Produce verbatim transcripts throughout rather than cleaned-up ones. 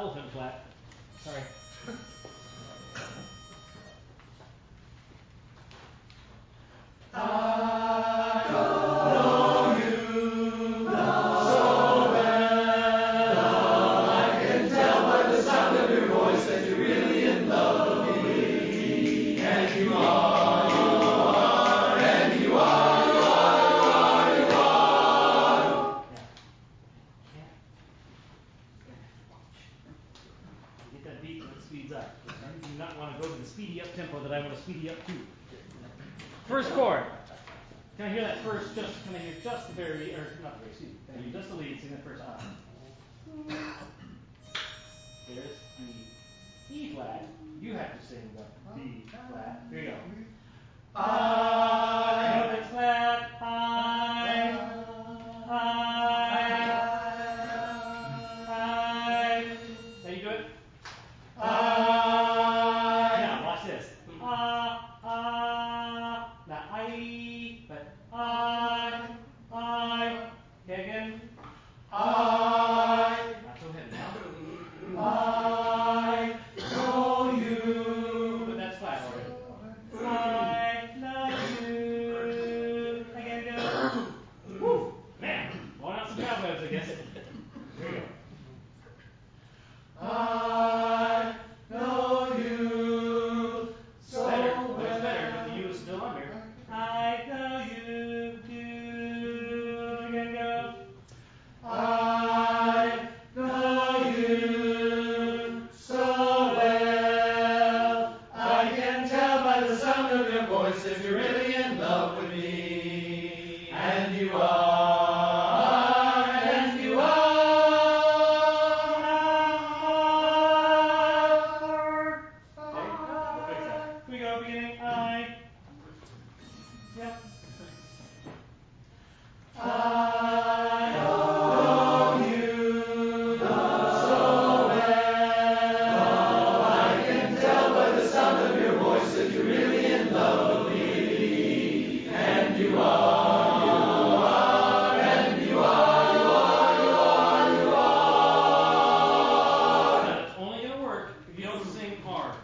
elephant flat. Sorry. I know you so well. I can tell by the sound of your voice that you're really in love with me. And you are, you are, and you are, you are, you are, you are. Yeah. You get that beat when it speeds up. You do not want to go to the speedy up tempo that I want to speedy up to. First chord. Can I hear that first? Just can I hear just the very, or not the very, excuse me. Can I hear just the lead? Sing that first. Ah. There's the E flat. You have to sing the B flat. Here you go. I know it's flat. I. I. I. Now you do it. I. Now watch this. Ah, ah. Not I, but I, I. Okay, again. I. Not so heavy now. I know you. But that's flat already. I love you. Again, go. Woo! Man, blowing out some cobwebs, I guess. Here we go. I know you so Better. well. That's better, but the U is still under. I know you do. Again, go. I know you so well. I can tell by the sound of your voice that you're really in love with me. And you are, and you are. Okay, we'll fix that. Here we go, beginning. I. Yep. I know you so well. I can tell by the sound of your voice that you're really in love with me. And you are, you are, and you are, you are, you are, you are. Now, it's only going to work if you don't sing R.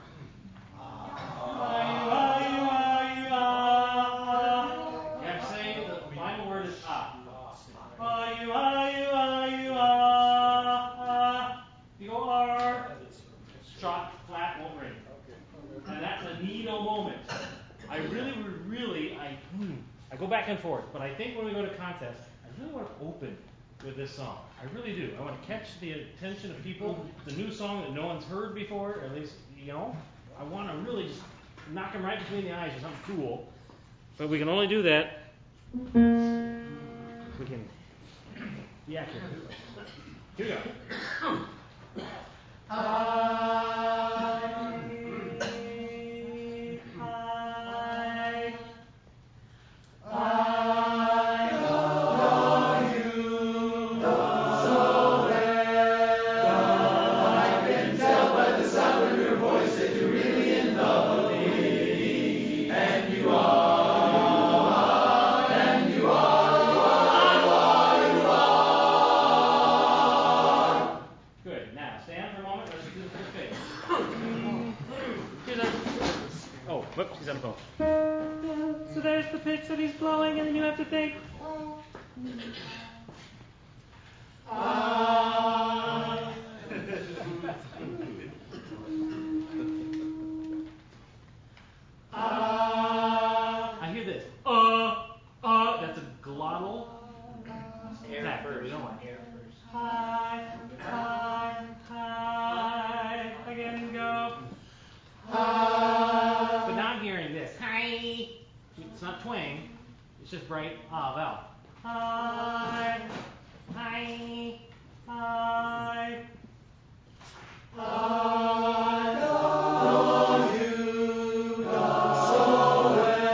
You are, you are, you are. You have to say the final word is ah. Ah, you are, you are, you are. You go R. Shot, flat, won't ring. And that's a neato moment. I really, really, I, hmm, I go back and forth, but I think when we go to contest, I really want to open with this song. I really do. I want to catch the attention of people. It's a new song that no one's heard before, or at least, you know. I want to really just knock them right between the eyes or something cool. But we can only do that if we can be accurate. Here we go. I, I, I know you so well. I can tell by the sound of your voice that you're really in love with me. And you are, and you are, you are, you are, you are. Good. Now, stand for a moment. Let's do the full face. Here's a, oh, whoops, he's on the phone. So there's the pitch that he's blowing, and then you have to think. I, I, I hear this. Uh, uh, that's a glottal. Air Tap. first. We don't want Air first. Hi, hi, hi. Again, go. I, But now I'm hearing this. Hi. It's not twang. It's just bright ah vowel. Hi, hi, hi. I know you so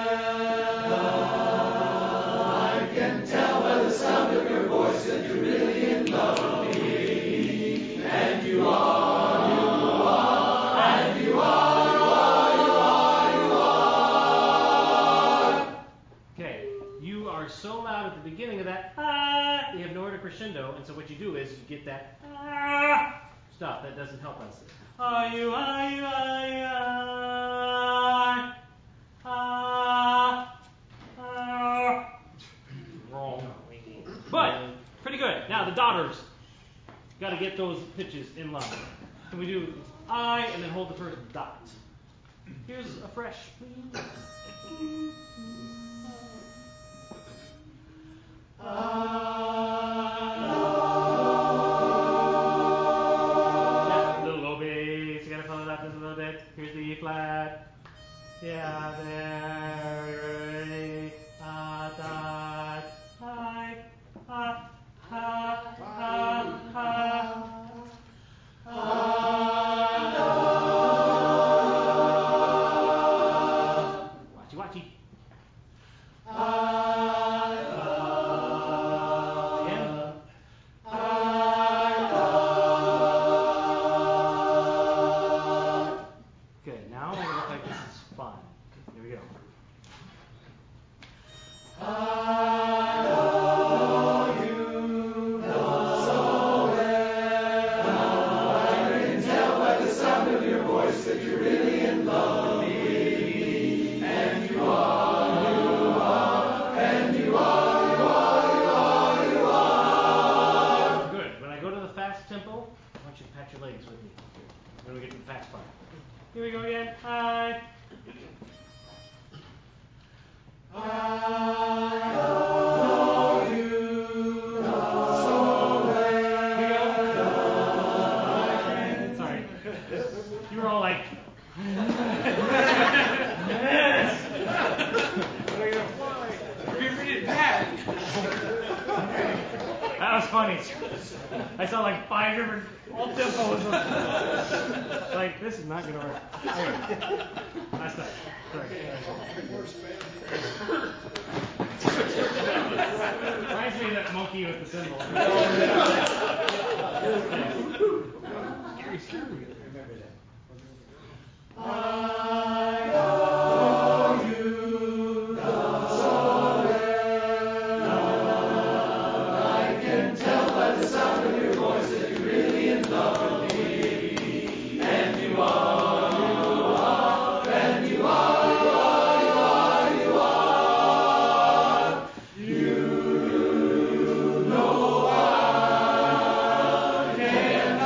well. I can tell by the sound of your voice that you're really in love with me. And you are, you are, and you are, you are, you are, you are. Okay, you are so loud at the beginning of that ah, you have nowhere to crescendo, and so what you do is you get that ah, stop. stuff. That doesn't help us. Are you, are you, are you, are, are, are. Wrong. But, pretty good. Now, the daughters. Got to get those pitches in line. Can we do I and then hold the first dot? Here's a fresh, please. That's a little low bass. You got to follow that just a little bit. Here's the E flat. Yeah, there. Ready. Ah, dot. I. Ah. Ha. Ha. Ha. Watchy, watchy. Again. Good. Now it looks like this is fun. Here we go. Here we go again. I. I know you so well. Here we go. Sorry. You were all like. Yes. Read it back. That was funny. I saw like five different all tempos. Like, this is not going to work. Anyway, last time. Sorry. Reminds me of that monkey with the cymbal. Scary, scary. I know you so well. I can tell by the sound of your voice that you're really in love with me. And you are, you are, and you are, you are, you are, you are. You know I can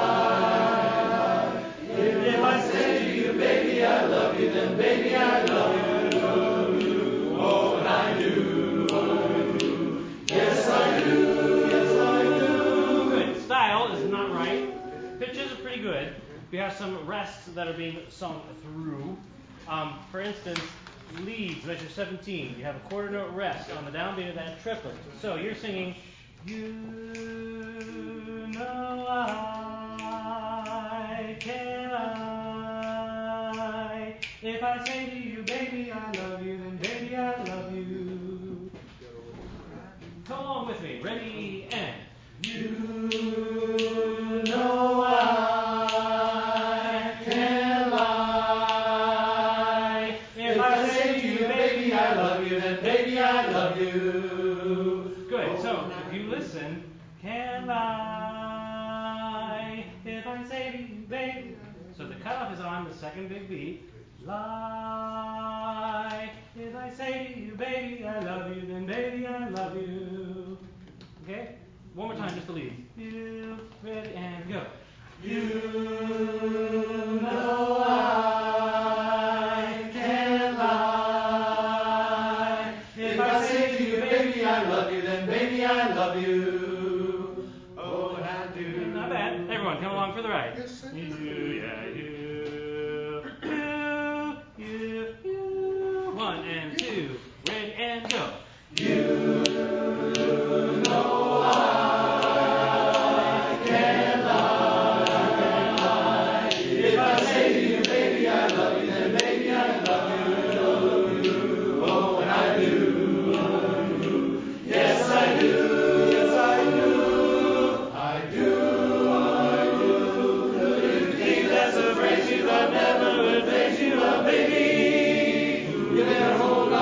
lie. If I say to you, baby, I love you, then baby, I love you. Oh, and I do. Yes, I do. Yes, I do. Good. Style is not right. Pitches are pretty good. We have some rests that are being sung through. Um, for instance, leads, measure seventeen. You have a quarter note rest on the downbeat of that triplet. So you're singing, you know I can lie. If I say to you, baby, I love you, then baby, I love you. Come along with me. Ready, and. You know I can lie. If I say to you, baby, I love you, then baby, I love you. Good. So if you listen, can lie. If I say to you, baby. So the cutoff is on the second big beat. Lie. If I say to you, baby, I love you, then baby, I love you. Okay? One more time, just the lead. You, ready, and go. You know I can't lie. If I say to you, baby, I love you, then baby, I love you. Oh, and I do. Not bad. Everyone, come along for the ride. You, yeah, you. You, you, you. One and two. Ready, and go. You know I can't lie. If I say to you, baby, I love you, then baby, I love you. Oh, and I do. Yes, I do. Yes, I do. I do. I do. Do you think that's a phrase you love, never would face you love, baby? You better hold on.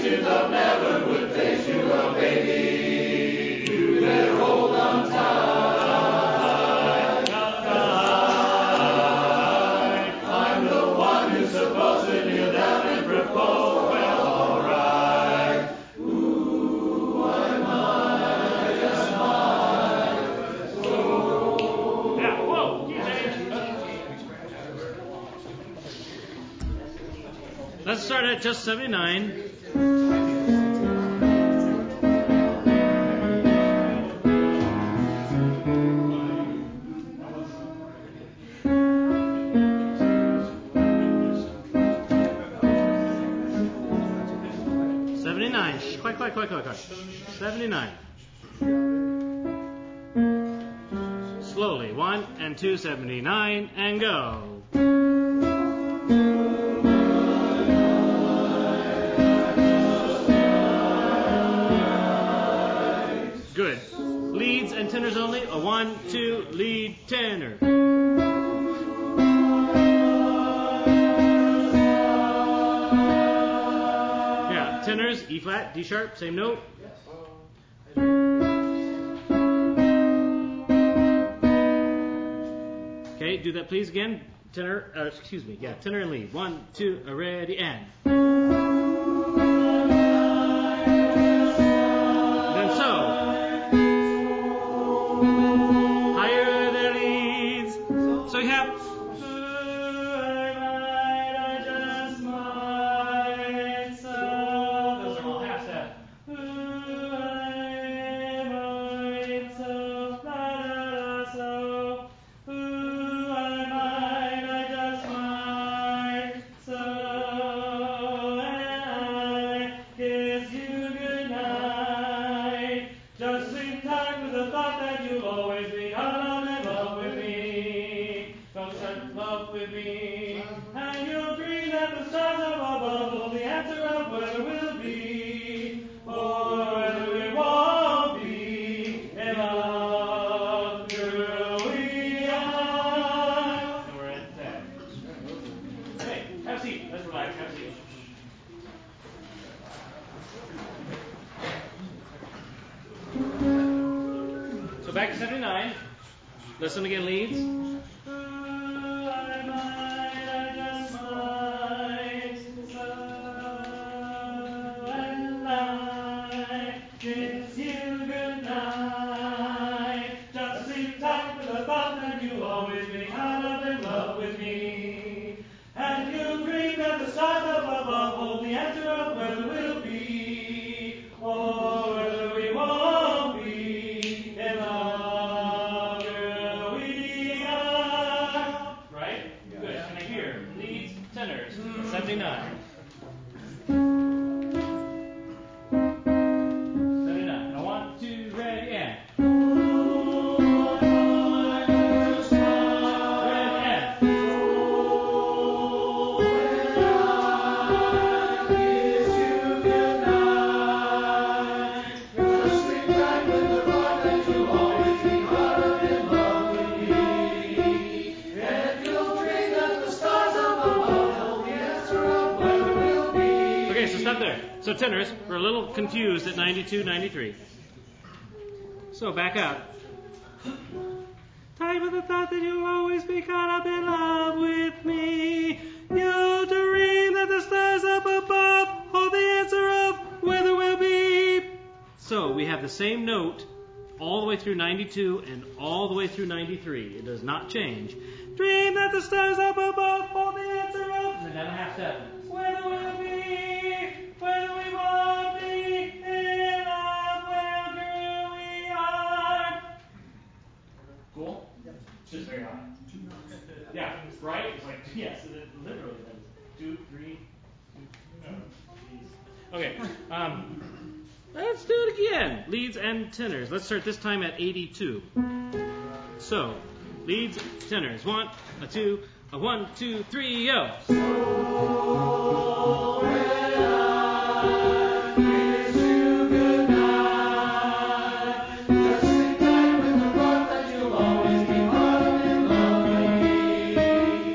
you thought never would face you, well, baby, you better hold on tight. tight. I'm the one who's supposed to kneel down and propose. Well, all right. Ooh, I might, yes, might. Whoa. Yeah, whoa, keep saying. Let's start at just seventy-nine. seventy-nine. Shh, quiet, quiet, quiet, quiet, quiet. seventy-nine. Slowly. One and two, seventy-nine, and go. Good. Leads and tenors only. A one, two, lead, tenor. Yeah, tenors, E flat, D sharp, same note. Okay, do that please again. Tenor, uh, excuse me, yeah, tenor and lead. One, two, ready, and. Then so. Higher the leads. So you have. Those are all half step. So back to seventy-nine. Listen again, leads. seventy-nine. seventy-nine. Now one, two, ready, and. So tenors, we're a little confused at ninety-two, ninety-three. So back up. Tied with the thought that you'll always be caught up in love with me. You'll dream that the stars up above hold the answer of whether we'll be. So we have the same note all the way through ninety-two and all the way through ninety-three. It does not change. Dream that the stars up above hold the answer of. And then down a half step. Whether we'll be. Whether we won't be in love, well, girl, we are. Cool? Yep. It's just very high. Yeah, right? It's like, yes, it literally that is two, three, two, no, okay, um, let's do it again. Leads and tenors. Let's start this time at eighty-two. So, leads, tenors. One, a two, a one, two, three, go. So when I kiss you goodnight, just sit tight with the thought that you'll always be part of in love with me.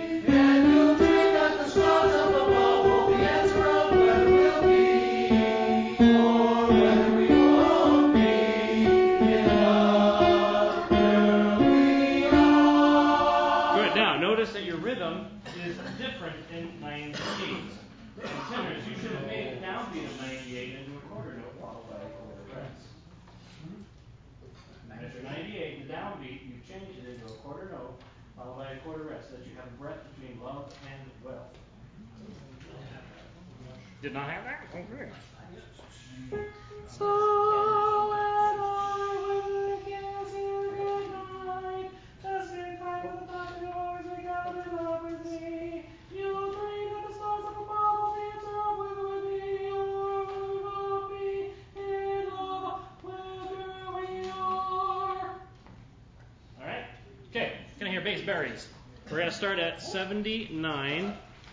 And you'll dream that the stars up above hold the answer of whether we'll be. Did not have that? Okay. So when I would kiss you goodnight, just in time with the thought of yours, make out in love with me. You'll dream that the stars up above will answer up whether with me or whether we will be in love, whether we are. All right. Okay. Can I hear bass berries? We're going to start at seventy-nine.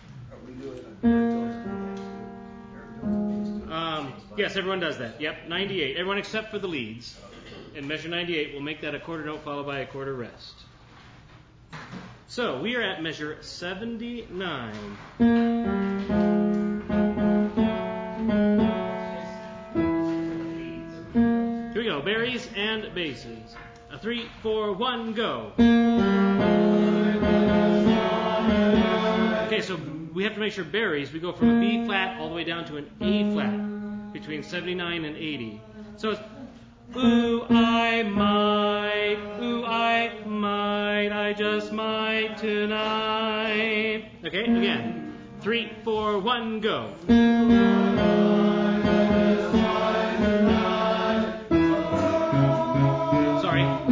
Um, yes, everyone does that. Yep, ninety-eight. Everyone except for the leads. In measure ninety-eight, we'll make that a quarter note followed by a quarter rest. So we are at measure seventy-nine. Here we go. Berries and basses. A three, four, one, go. Okay, so we have to make sure berries, we go from a B flat all the way down to an A flat between seventy-nine and eighty. So it's ooh, I might, ooh, I might, I just might tonight. Okay, again. Three, four, one, go. Sorry.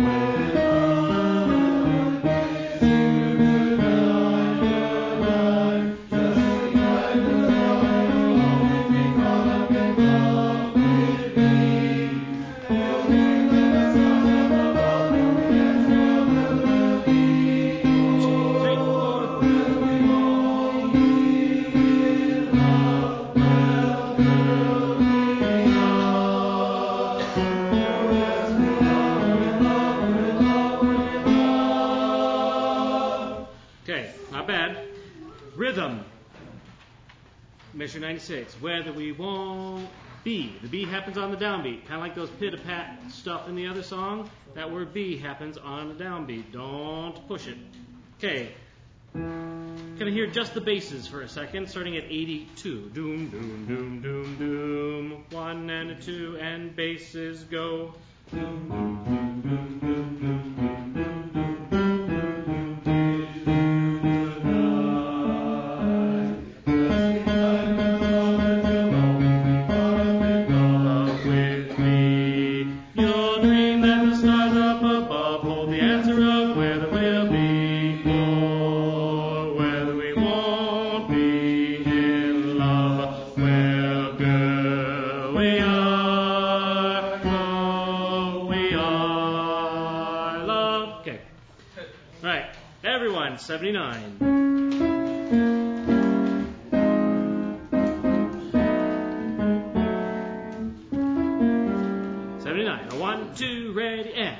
Rhythm. Measure ninety-six. Whether we won't be. The B happens on the downbeat. Kind of like those pit-a-pat stuff in the other song. That word B happens on the downbeat. Don't push it. Okay. Gonna hear just the basses for a second, starting at eighty-two. Doom, doom, doom, doom, doom. One and a two, and basses go. Doom, doom, doom, doom, doom, doom, doom, doom, doom, doom. seventy-nine. seventy-nine. A one, two, ready, and.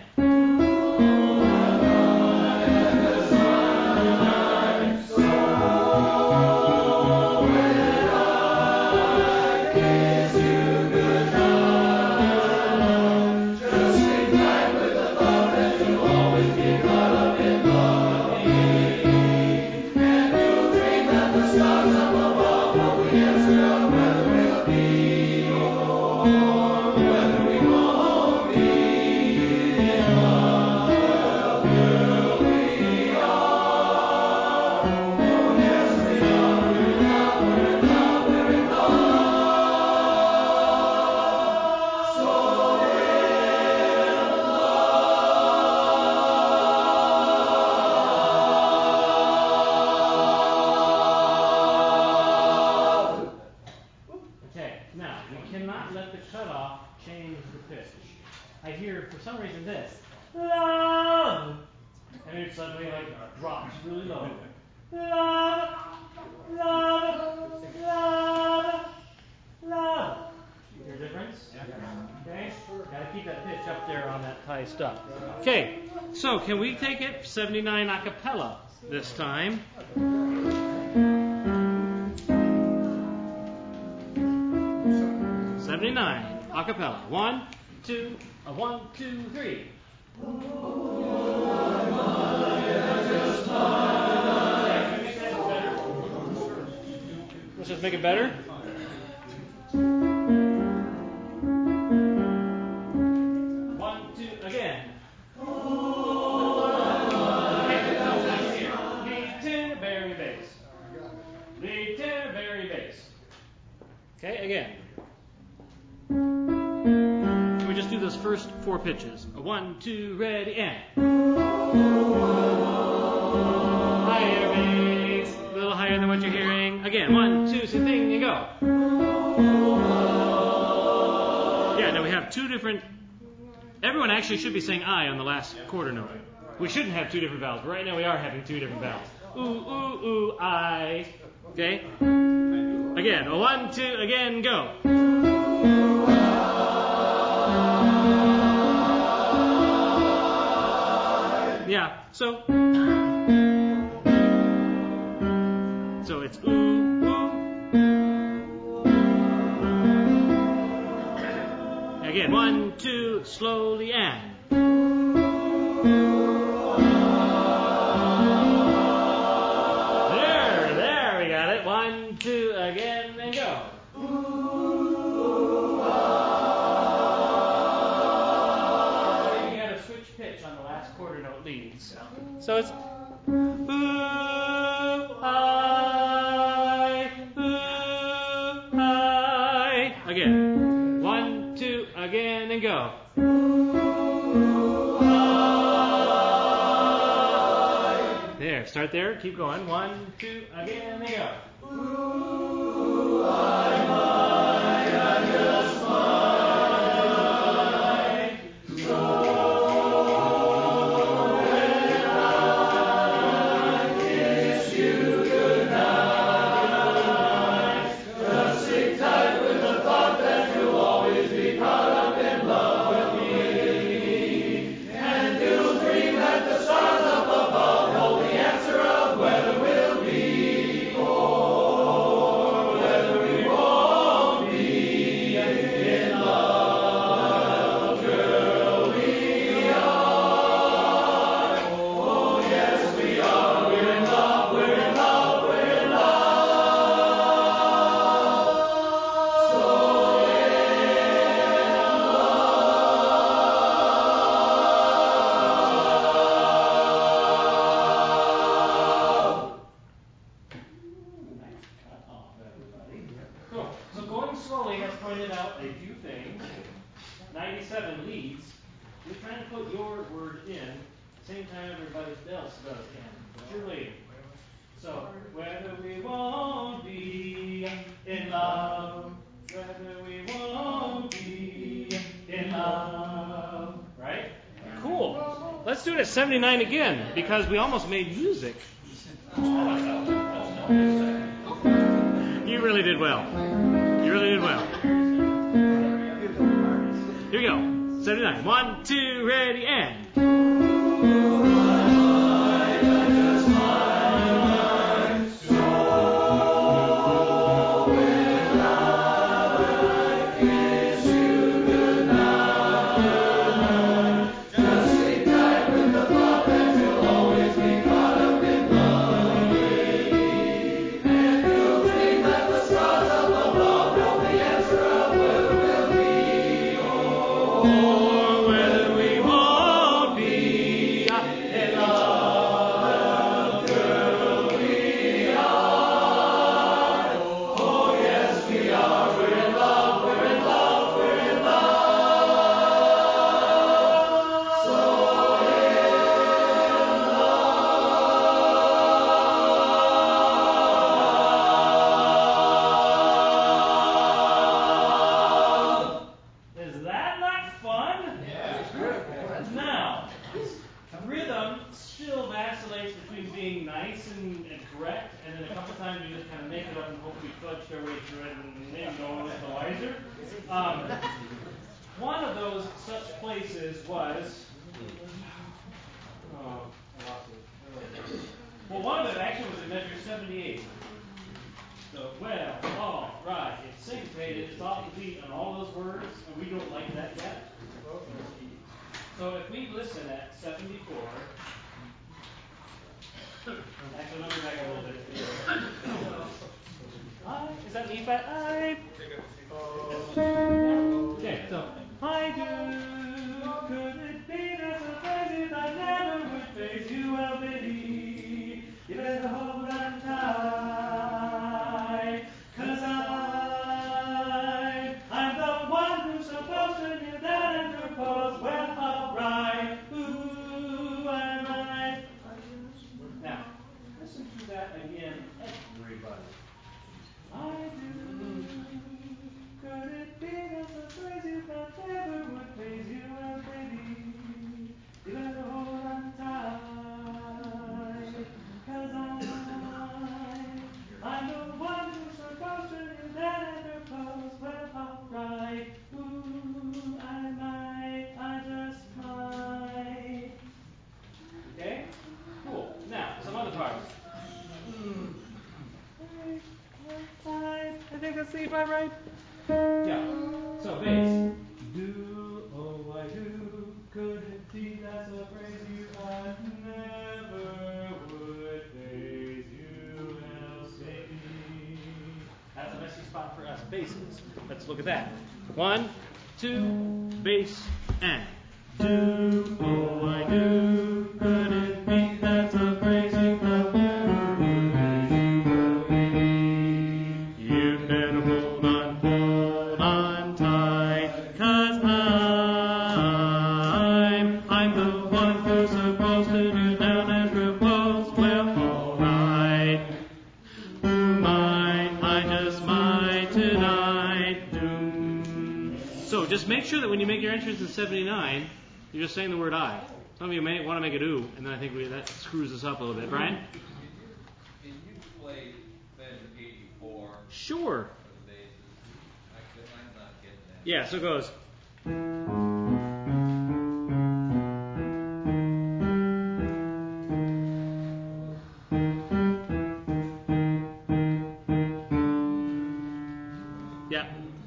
Okay, so can we take it seventy-nine a cappella this time? seventy-nine a cappella. One, two, a one, two, three. Let's just make it better. Okay, again. We just do those first four pitches. A one, two, ready, and. Higher bass, a little higher than what you're hearing. Again, one, two, same thing, and go. Yeah, now we have two different. Everyone actually should be saying I on the last quarter note. We shouldn't have two different vowels, but right now we are having two different vowels. Ooh, ooh, ooh, I. Okay? Again, a one, two, again, go. Yeah, so. So it's ooh, ooh. Again, one, two, slowly, and. There, there, we got it. One, two, again, and go. You got to switch pitch on the last quarter note leads. So it's ooh, I, ooh, I. Again, one, two, again, and go. There, start there, keep going. One, two, again, and go. Ooh, I, I, I just might. So when I kiss you goodnight, just stick tight with the thought that you'll always be caught up in love with me. And you'll dream that the stars up above hold the answer of whether we'll be or whether we won't be in love, girl, we are. Oh yes, we are. We're in love, we're in love, we're in love. So Cool. So going slowly has pointed out a few things. ninety-seven leads. You're trying to put your word in the same time everybody else does in. But you're leading. So whether we won't be in love, whether we won't be in love. Right? Cool. Let's do it at seventy-nine again because we almost made music. You really did well. You really did well. Here we go. seventy-nine. One, two, ready, and. Or whether we won't be in love, girl, we are. Oh yes, we are. We're in love, we're in love, we're in love. So is that not fun? Yeah. Now, rhythm still vacillates between being nice and, and correct, and then a couple times you just kind of make it up and hopefully fudge their way through it and maybe go a little wiser. Um, one of those such places was. Oh, I lost it. Well, one of them actually was in measure seventy-eight. So, well, all right, it's syncopated, it's off the beat on all those words, and we don't like that yet. So if we listen at seventy-four, actually, let me back a little bit. I, is that E flat? I. Okay, so I do. Could it be that the faces I never would face you? Well, baby, you better hold on tight, 'cause I a C flat, right? Yeah. So bass. Do, oh I do, could it be that's a phrase you I never would face you else maybe. That's a messy spot for us basses. Let's look at that. One, two, bass, and do, oh I do, could it be that's a phrase you I never would face you else maybe. You can hold on, hold on tight, 'cause I'm, I'm the one who's supposed to do down and propose. Well, alright, who might, I just might tonight do. So just make sure that when you make your entrance in seventy-nine, you're just saying the word I. Some of you may want to make it ooh, and then I think we, that screws us up a little bit. Brian? Can you play then eighty-four? Sure. For the basses? I, I'm not getting that. Yeah, so it goes. Yeah.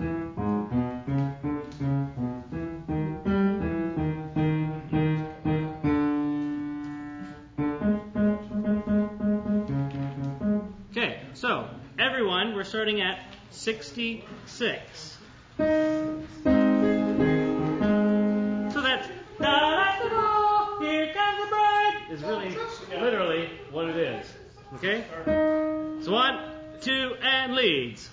Okay, so everyone, we're starting at sixty-six. So that's da da da da, here comes the bride is really literally what it is. Okay? So one, two, and leads.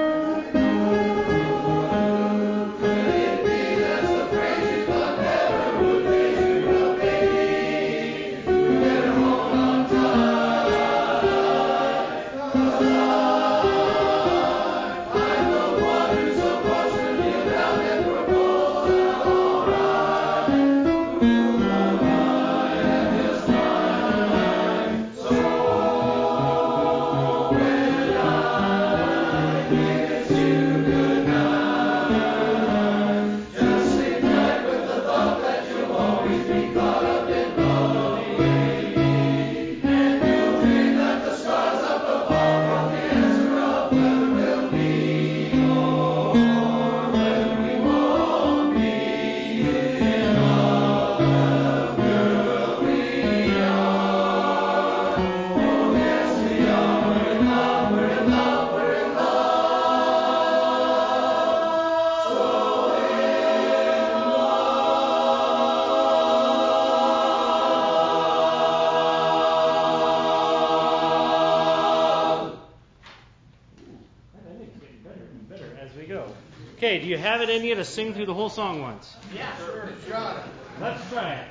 Okay, do you have it in you to sing through the whole song once? Yeah, sure. Try it. Let's try it.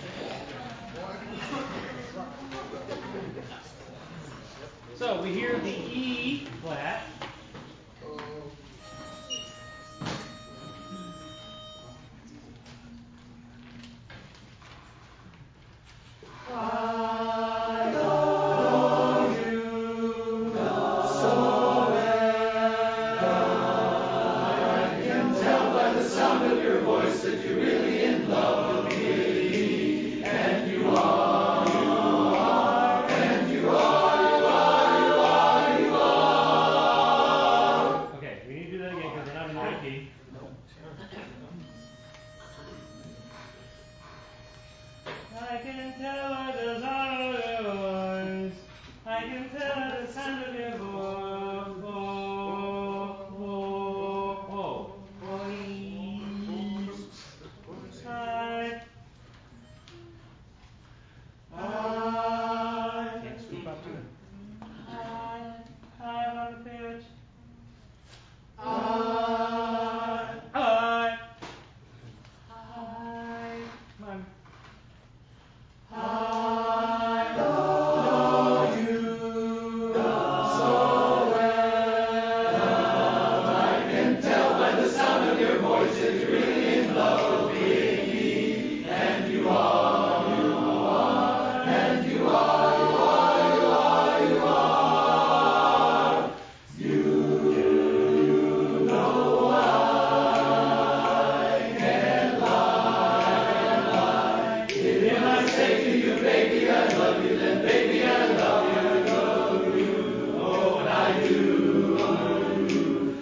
So we hear the E flat. I know you know so well. I can tell by the sound of your voice that you're really in love with me. And you are, you are, and you are, you are, you are, you are. Okay, we need to do that again because we're not in the right key. I can tell by the sound of your voice. I can tell by the sound of your voice. Oh, oh, oh, voice. I, I can't scoop up to it. I, I want to pitch. I, I, I, come on. I know you so well. I can tell by the sound of your voice that you're really in love with me. And you are, you are, and you are, you are, you are, you are. You, you know I can't lie. If I say to you, baby, I love you, then baby, I love you, I love you. Oh, and I do.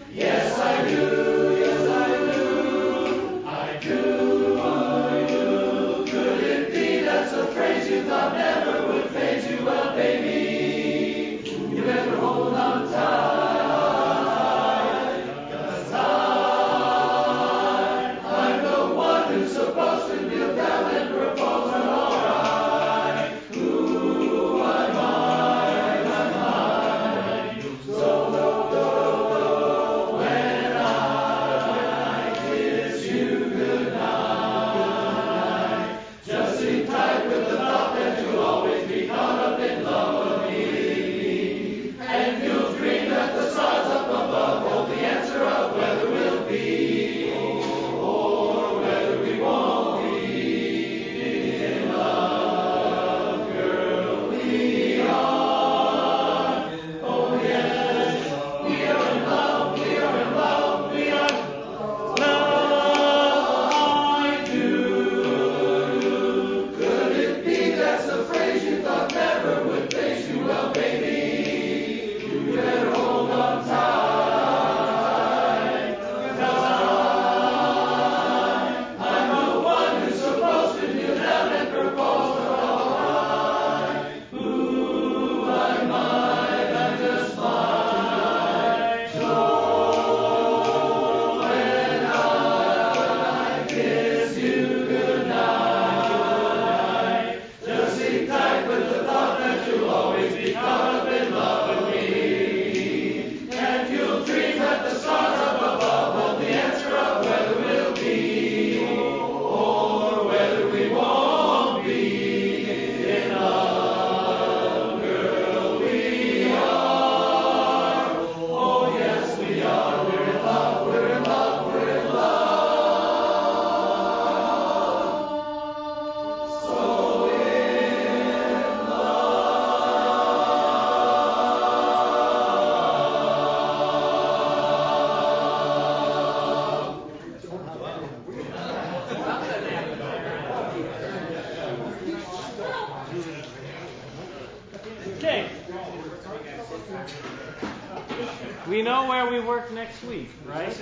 where we work next week, right?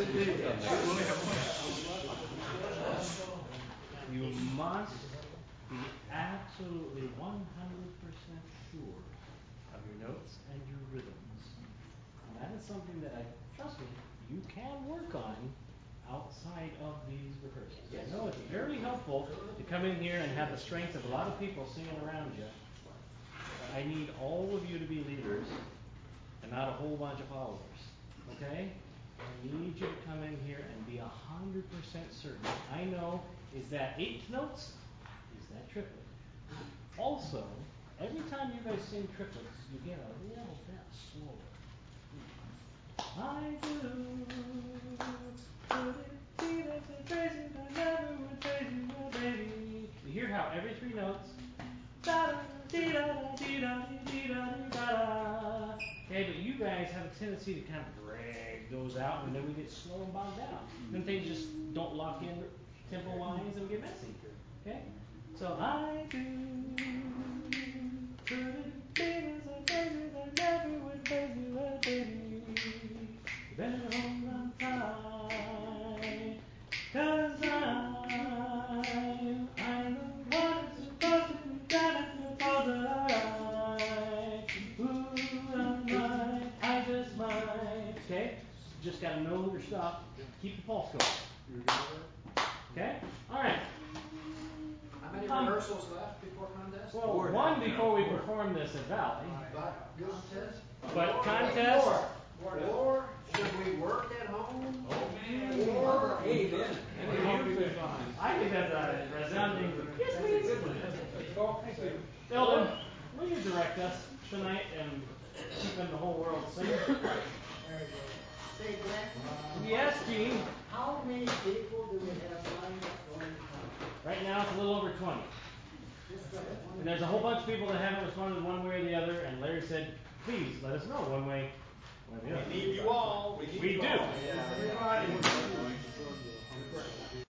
You must be absolutely one hundred percent sure of your notes and your rhythms. And that is something that I, trust me, you can work on outside of these rehearsals. I know it's very helpful to come in here and have the strength of a lot of people singing around you. I need all of you to be leaders and not a whole bunch of followers. Okay? I need you to come in here and be one hundred percent certain. I know, is that eighth notes? Is that triplet? Also, every time you guys sing triplets, you get a little bit slower. I do. You hear how every three notes. Okay, but you guys have a tendency to kind of drag those out, and then we get slow and bogged down. Then things just don't lock in tempo lines and get messy. Okay? So I do. Better hold on tight, 'cause I'm, I'm the one that's supposed to be done and supposed to lie. Ooh, I might, I just might. Okay? Just gotta know your stuff. Keep the pulse going. Okay? Alright. How many Um, rehearsals left before contest? Well, Four. one before we perform this at Valley. But contest? But contest. Four. Four. Should we work at home? Oh, man. Four. Hey, then. I think that's a resounding yes, please. Eldon, will you direct us tonight and keeping the whole world singing? Say, Glenn, Yes, Gene. how many people do we have lined up going to come? Right now it's a little over twenty. Just uh, And there's a whole bunch of people that haven't responded one way or the other, and Larry said, please let us know one way or the other. We need you all. We need We you do. all. Yeah, everybody.